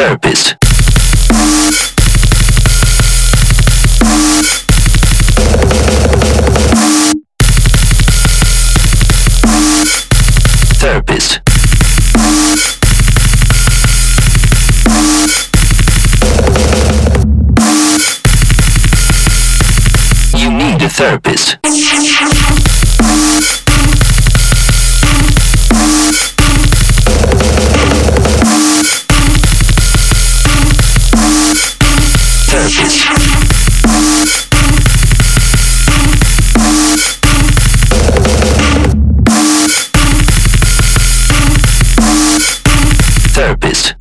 therapist. Therapist. You need a therapist. Therapist.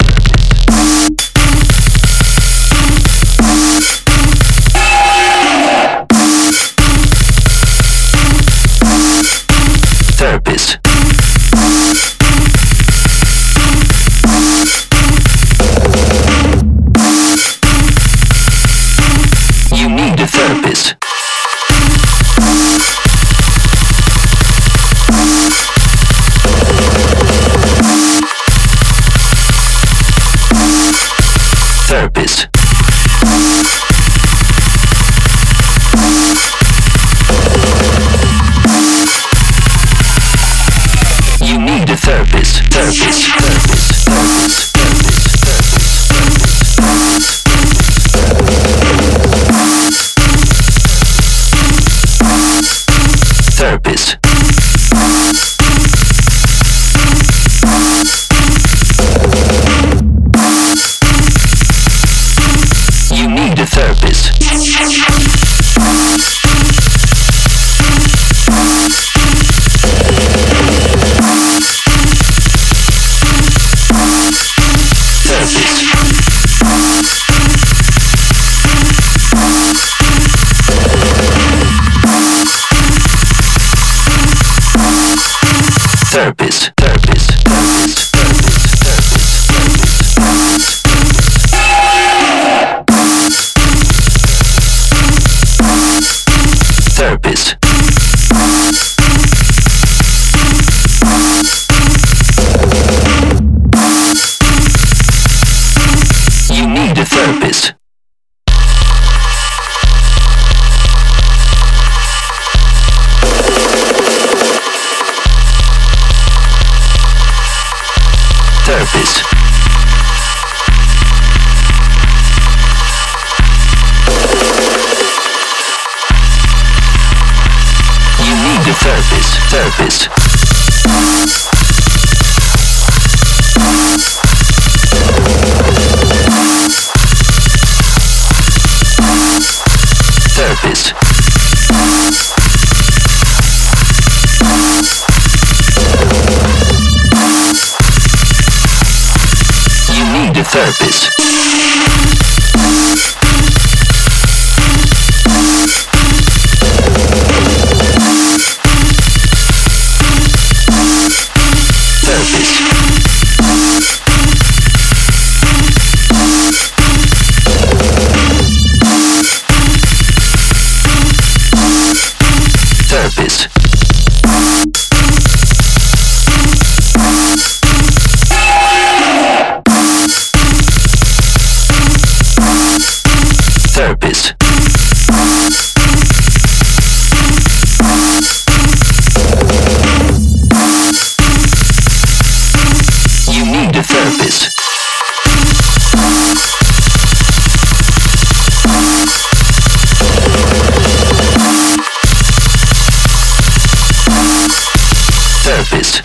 Therapist. You need a therapist. Therapist. You need a therapist. Therapist. Therapist. Therapist. Therapist. You need a therapist. Therapist. Therapist. Therapist. You need a therapist. Therapist. You need a therapist. Therapist. Therapist. You need a therapist. Therapist. Therapist. You need a therapist. Therapist.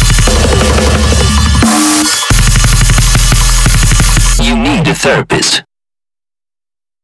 You need a therapist.